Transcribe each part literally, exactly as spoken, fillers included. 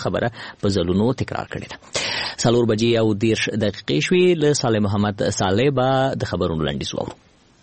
خبره په ځلونو تکرار کړې ده. څلور بجې او دېرش دقیقې شوې. له صالح محمد صالح به د خبرونو لنډیز واورو.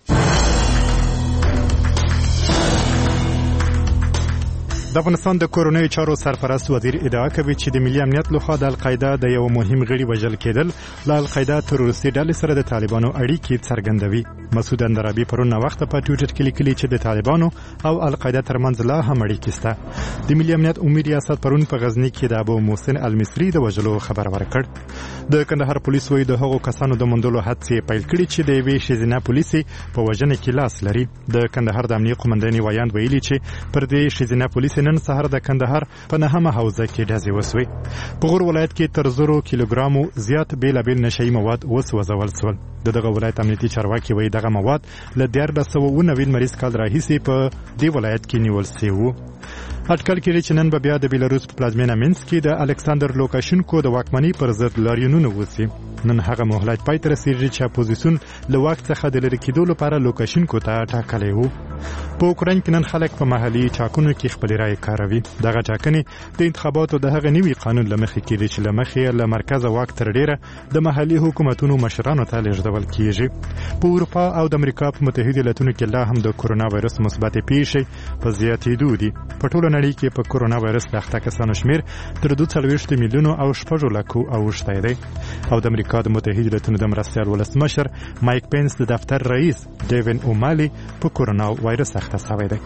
د افغانستان د کورونی چارو سرپرست وزیر ادعا کوي چې د ملي امنیت لخوا د القاعده د یو مهم غړي وژل کېدل له القاعده تروریستي ډلې سره د طالبانو اړیکې څرګندوي. مسعود اندرابي پرون وخت په ټویټر کې لیکلي چې د طالبانو او القاعده ترمنځ لا هم اړیکې شته. د ملي امنیت عمومي ریاست پرون په غزنی کې د ابو محسن المصری د وژلو خبر ورکړ. د کندهار پولیس وایي د هغو کسانو د موندلو هڅې پیل کړي چې د یوې ښځینه پولیسې په وژنه کې لاس لري. د کندهار د امنیت قومندانۍ وایاند ویلي چې پر دې ښځینه پولیس نن سهار د کندهار په نهمه حوزه کې ډزې وسوې. په غور ولایت کې تر زرو کیلوګرامو زیات بیلابیل نشهیي مواد وسوځول شول. د دغه ولایت امنیتي چارواکي وایي دغه مواد له دیارلس سوه اووه نوي لمریز کال راهیسې په دې ولایت کې نیول سوي وو. اټکل کېږي چې نن به بیا د بیلاروس په پلازمینه مینسک کې د الکساندر لوکاشینکو د واکمنۍ پر ضد لاریونونه وشي. نن هغه مهلت پای ته رسیږي چې اپوزیسیون له واک څخه د لرې کېدو لپاره لوکاشینکو ته ټاکلی وو. په اوکراین کې نن خلک په محلي ټاکنو کې خپلې رایې کاروي. دغه ټاکنې د انتخاباتو د هغه نوي قانون له مخې کېدي چې له مخې له مرکزه واک تر ډیره د محلي حکومتونو مشرانو ته لیږدول کېږي. په اروپا او د امریکا په متحده ایالتونو کې لا هم د کورونا وایرس مثبتې پیښې په زیاتېدو دي. په ټوله نړۍ کې په کورونا وایرس د اخته کسانو شمیر تر دوه څلوېښت میلیونو او شپږو لکو اوښتی دی. او د امریکا د متحده ایالتونو د مرستیال ولسمشر مایک پینس د دفتر رئیس ډیوین اومالي په کورونا وایرس اخته شوی دی.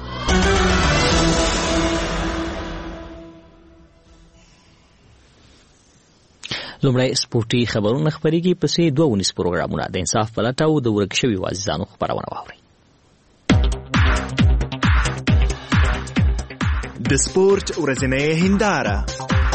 لومړی سپورټي خبرونه خپرېږي، پسې دوه ونیز پروګرامونه د انصاف پلټه او د ورک شویو عزیزانو خپرونه واورئ. د سپورت ورځنۍ هنداره.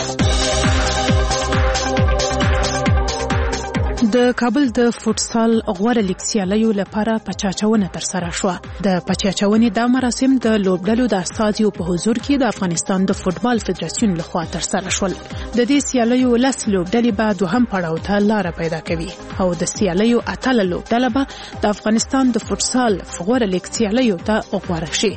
د کابل د فوټسال غوره لیګ سیالیو لپاره پچاچونه ترسره شوه. د پچاچونې دا مراسم د لوبډلو د استازیو په حضور کې د افغانستان د فوټبال فدراسیون لخوا ترسره شول. د دې سیالیو لس لوبډلې به دوهم پړاو ته لاره پیدا کوي او د سیالیو اتله لوبډله به د افغانستان د فوټسال غوره لیګ سیالیو ته غوره شي.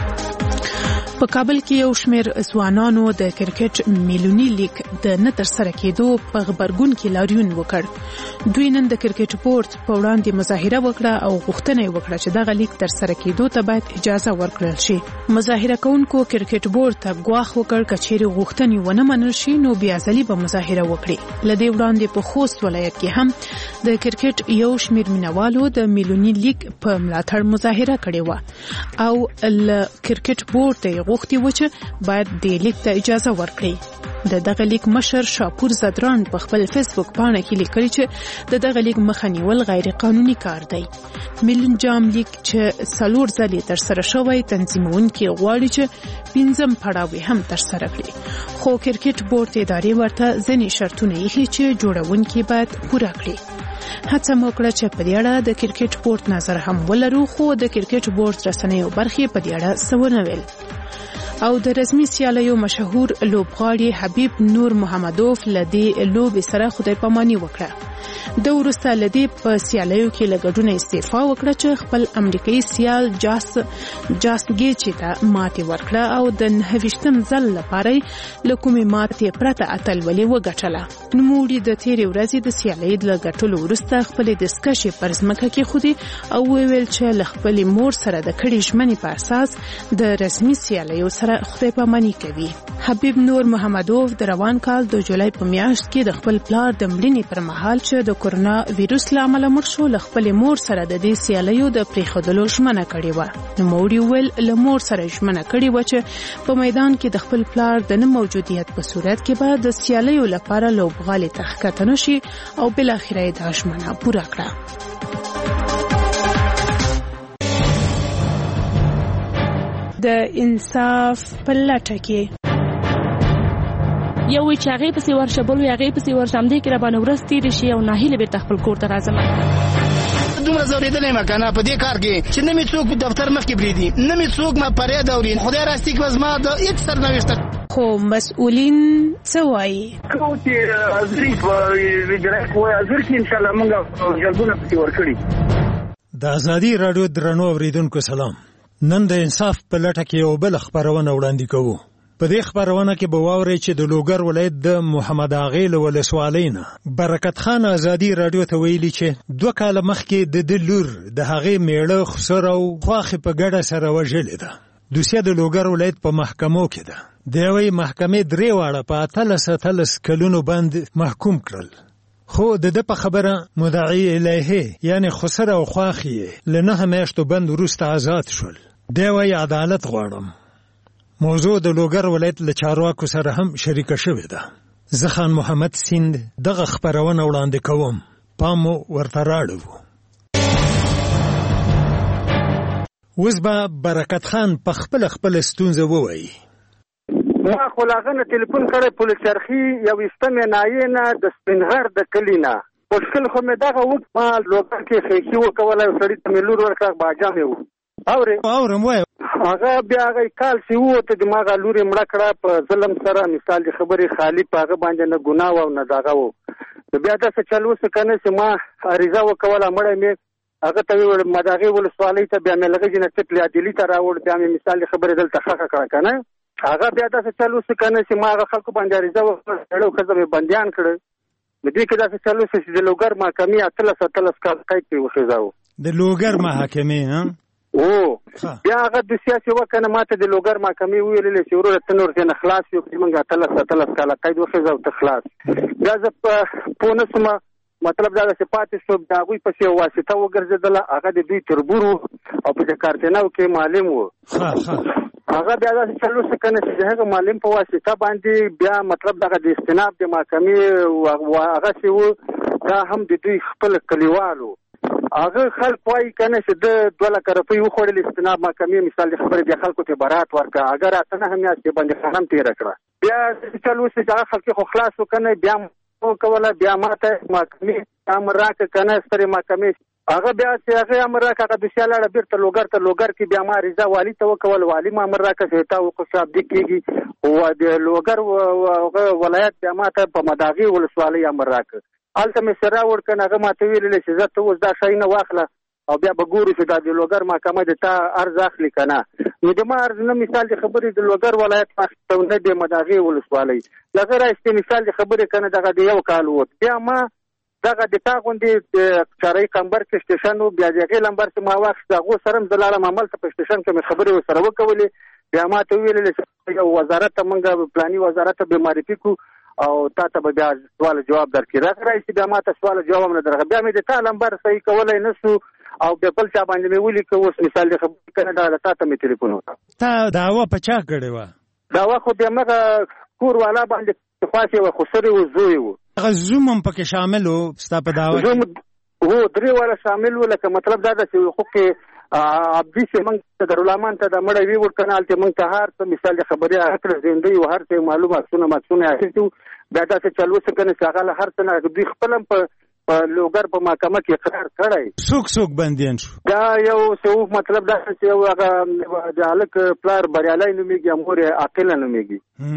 په کابل کې یو شمېر ځوانانو د کرکټ میلونی لیګ د نه ترسره کېدو په غبرګون کې لاریون وکړ. دوی نن د کرکټ بورډ په وړاندې مظاهره وکړه او غوښتنه یې وکړه چې دغه لیګ ترسره کېدو ته باید اجازه ورکړل شي. مظاهره کوونکو کرکټ بورډ ته ګواښ وکړ که چیرې غوښتنې ونه منل شي نو بیا ځلې به مظاهره وکړي. له دې وړاندې په خوست ولایت کې هم د کرکټ یو شمېر مینوالو د میلونی لیګ په ملاتړ مظاهره کړې وه او له کرکټ بورډ ته غوښتي و چې باید د لیګ ته اجازه ورکړي. د دغه لیګ مشر شاپور زدران په خپل فیسبوک پاڼه کې لیکلي چې د دغه لیګ مخه نیول غیر قانوني کار دی. میلون جام لیګ چې څلور ځلې ترسره شوی تنظیمونکي غواړي چې پنځم پړاو هم ترسره کړي، خو کرکټ بورډ ادارې ورته ځینې شرطونه ایښي چې جوړونکي باید پوره کړي. هڅه مو کړه چې په دې اړه د کرکټ بورډ نظر هم ولرو، خو د کرکټ بورډ رسنیو برخې په دې اړه څه ونه ویل. او د رسمي سیالیو مشهور لوبغاړي حبیب نور محمدوف له دې لوبې سره خدای پاماني وکړه. د وروسته له دې په سیالیو کې له ګډونه استعفا وکړه چې خپل امریکایي سیال جاس جاس ګیچي ته ماتې ورکړه او د نهه ویشتم ځل لپاره له کومې ماتې پرته اتلولي وګټله. نوموړي د تېرې ورځې د سیالۍ له ګټلو وروسته خپلې دستکشې پر ځمکه کېښودې او وویل چې له خپلې مور سره د کړې ژمنې په اساس د رسمي سیالیو سره خدای پاماني کوي. حبیب نور محمدوف د روان کال د جولای په میاشت کې د خپل پلار د مړینې پر مهال چې د کورونا ویروس له امله مړ شو له خپلې مور سره د دې سیالیو د پرېښودلو ژمنه کړې وه. نوموړي وویل له مور سره ژمنه کړې وه چې په میدان کې د خپل پلار د نه موجودیت په صورت کې به د سیالیو لپاره لوبغالي ته ښکته نه شي او بالاخره یې دا ژمنه پوره کړه. د انصاف په لټه کې یو چې هغې پسې ورشه بل وي هغې پسې ورشه همدې کې راباندې ورځ تېرې شي او ناهیله بېرته خپل کور ته راځم. دومره ځورېدلی یم که نه په دې کار کې چې نه مې څوک دفتر مخکې پرېږدي، نه مې څوک ما فریاد اوري. خدای راستي کړه زما د هېڅ سرنوشته. خو مسؤلین څه وایي؟ کوم چې حاضري په اجرایه کې وایي حاضر کړي انشاءالله موږ جلبونه پسې ورکړي. د ازادي راډیو درنو اورېدونکو سلام. نن د انصاف په لټه کې یو بل خپرونه وړاندې کوو. په دې خبرونه کې به واورئ چې د لوګر ولایت د محمد اغې له ولسوالۍ نه برکت خان ازادي رادیو ته ویلي چې دوه کاله مخکې د ده لور د هغې میړه خسر او خواښې په ګډه سره وژلې ده. دوسیه د لوګر ولایت په محکمو کې ده. د یوې محکمې درې واړه په اتلس اتلس کلونو باندې محکوم کړل، خو د ده په خبره مدعي الیه یعنی خسر او خواښې له نهه میاشتو بند وروسته آزاد شول. دی وایي عدالت غواړم. موضوع د لوګر ولایت له چارواکو سره هم شریکه شوې ده. زه خان محمد سیند دغه خبرونه وړاندې کوم، پام مو ورته راړو. اوس به برکت خان په خپله خپله ستونزه ووایي. ما خو له هغه نه تلیفون کړی پولچرخي یو ایستمې نایې نه د سپینغر د کلي نه. مشکل خو مې دغه وکړ، ما لوګر کې خیښي وکوله، یو سړي ته مې لور ورکړه، باجا مې و. اورې اورم وایه. هغه بیا هغه کال چې ووته د ما هغه لور یې مړه کړه په ظلم سره. مثال د خبرې خالي په هغه باندې نه ګناه و او نه دغه و. بیا داسې چل وسه که نه چې ما عریضه وکوله، مړی مې هغه ته ویل ما د هغې ولسوالۍ ته بیا مې لغجې نه ټپلې عدلي ته راوړ. بیا مې مثال د خبرې دلته ښخه کړه که نه. هغه بیا داسې چل وسه که نه چې ما هغه خلکو باندې عریضه وکړه، سړی او ښځه مې بندیان کړه. د دې کې داسې چل وسه چې د لوګر محکمې اتلس اتلس کال قید پرې وخېږه و. د لوګر محکمې ها او بیا هغه دوسیه چې وکنه ماته د لوګر محکمې ویلې چې وروره ته نور ځنه خلاص یو چې موږ اتلس اتلس کاله قید وخېږه او ته خلاص. بیا زه پوه نه شوم، مطلب دا ده چې پاتې شو د هغوی پسې یو واسطه وګرځېدله، هغه د دوی تربور و او په کارتناو کې معلم و. هغه بیا داسې چل وسه که نه چې د هغه معلم په واسطه باندې بیا مطلب دغه د استناب د محکمې هغسې و، دا هم د دوی خپل کلیوال و. هغه خلک وایي که نه چې ده دوه لکه روپۍ وخوړل استناب محکمې مثال د خبرې بیا خلکو ته برات ورکړه، هغه راته نهه میاشتې باندې خانم تېره کړه. بیا چل وسه چې هغه خلک خو خلاص و که نه، بیا وکوله بیا ماته محکمې امر راکړه که نه سترې محکمې. هغه بیا چې هغې امر راکړه هغه دوسیه لاړه بېرته لوګر ته. لوګر کې بیا ما عریضه والي ته وکول، والي ما امر راکړه چې تا وقوف شابدي کېږي. د لوګر ولایت بیا ما ته په مداغې ولسوالۍ امر راکړه. هلته مې سره راوړ که نه، هغه ما ته ویلې چې زه ته اوس دا شیونه واخله او بیا به ګورو چې دا د لوګر محکمه د تا عرض اخلي که نه. نو د ما عرض نه مثال د خبرې د لوګر ولایت واخیسته نه د مداغې ولسوالۍ له هغه راایستې مثال د خبرې که نه دغه د یو کال ووت. بیا ما دغه د تا غوندې چارۍ قمبر کې سټیشن و، بیا د هغې لمبر چې ما واخیست هغو سره هم زه لاړم هملته په سټیشن کې مې خبرې ورسره وکولې. بیا ما ته وویلې چې یو وزارت ته موږ پلاني وزارت ته به معرفي کړو او تا ته به بیا سوال جواب درکړي. دغه راایستې بیا ما ته سوال جواب هم نه درغه. بیا مې د تا لمبر صحیح کولی نه شو او بیا بل چا باندې مې ولیکه. اوس مثال د خبرې که نه دغه تا ته مې تلیفون وکړه. تا دعوه په چا کړې وه؟ دعوه خو د همغه کور والا باندې خواښې وه، خسرې و، زوی و. هغه زوم هم پکې شامل و ستا په دعوه کې؟ هو درې واړه شامل و. لکه مطلب دا ده چې حقوق عبدي چې موږ ته دارالمان ته د مړی ویوړ که نه، هلته موږ ته هر څه مثال د خبرې هغه کړه زندۍ و، هر څه معلوم عکسونه مکسونه اخیستي وو. بیا داسې چل وسه که نه چې هغه له هر څه نه دوی خپل هم په لوګر په محکمه کې اقرار کړی. څوک څوک بندیان شو؟ دا یو څه مطلب دا چې یو هغه د هلک پلار بریالی نومېږي، مور یې عاقله نومېږي.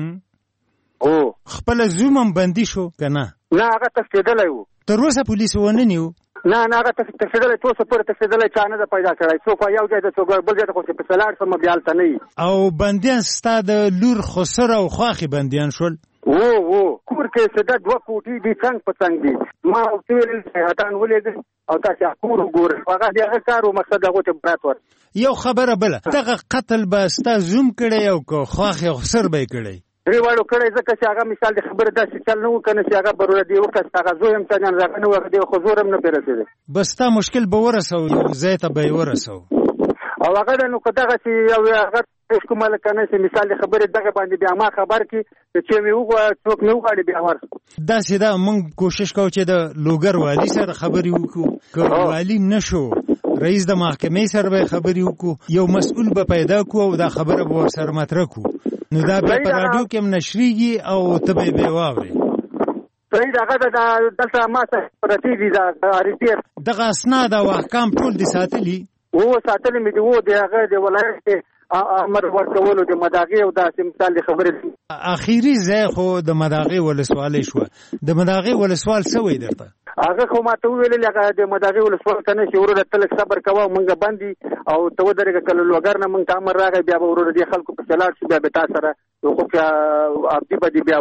او خپله زوم هم بندي شو که نه؟ نه هغه تښتېدلی و. تر اوسه پولیس ونه نیو؟ نه نه هغه تښتېدلی، تر اوسه پورې تښتېدلی چا نه ده پیدا کړی. څوک یو ځای ته څوک بل ځای ته خو چې پسې لاړ شم بیا هلته نه وي. او بندیان ستا د لور خسر او خواښې بندیان شول؟ وو وو کور کې چې دا دوه کوټې دي څنګ په څنګ دي. ما ورته ویل چې هټان ولېږئ او تاسې کور وګورئ. هغه د هغه کار و مقصد هغو ته برات ور. یو خبره بله، دغه قتل به ستا زوم کړی او که خواښې او خسر به یې کړی؟ درې واړو کړی، ځکه چې هغه مثال د خبرې داسې چل نه و که نه چې هغه بروره دی وکړه هغه زوی هم څنګه هغه نه و، هغه دی خو زور هم نه پرې رسېدی. بس ستا مشکل به ورسو، یو ځای ته به یې ورسو. او هغه ده نو که دغه چې یو هغه کومه لکه نه چې مثال د خبرې دغه باندې بیا ما خبر کړي چې مې وغواړي څوک مې وغواړي بیا ورسو. داسې ده موږ کوشش کوو چې د لوګر والي سره خبرې وکړو، که والي نه شو رئیس د محکمې سره به خبرې وکړو، یو مسؤل به پیدا کړو او دا خبره به ورسره مطرح کړو. نو دا بیا په راډیو کې هم نشریږي او ته به یې بیا واورې. صحیح ده، هغه دلته ما ته پرتې دي ریپیر دغه اسناد او احکام ټول دي ساتلي؟ و ساتلي مې دي. و د هغه د ولایت امر ورکولو د مداغې او داسې مثال د خبرې. اخیري ځای خو د مداغې ولسوالۍ شوه. د مداغې ولسوال څه وایي درته؟ هغه خو ما ته وویلل هغه د مداغې ولسوال ته نه چې وروره ته لږ صبر کوه موږ بند دي او ته ودرېږه که له لوګر نه موږ ته امر راغی بیا به وروره دې خلکو پسې لاړ شو بیا به تا سره خو په ابدي بدی بیا